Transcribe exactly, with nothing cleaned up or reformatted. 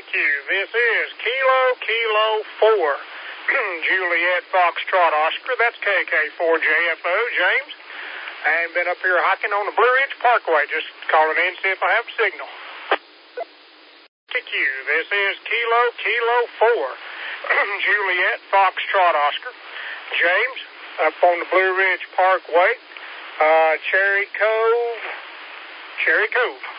you. This is Kilo Kilo four. Juliet Foxtrot Oscar. That's K K four J F O, James. And been up here hiking on the Blue Ridge Parkway. Just calling in, see if I have signal. You. This is Kilo Kilo four. Juliet Foxtrot Oscar. James, up on the Blue Ridge Parkway. Uh, Cherry Cove. Cherry Cove.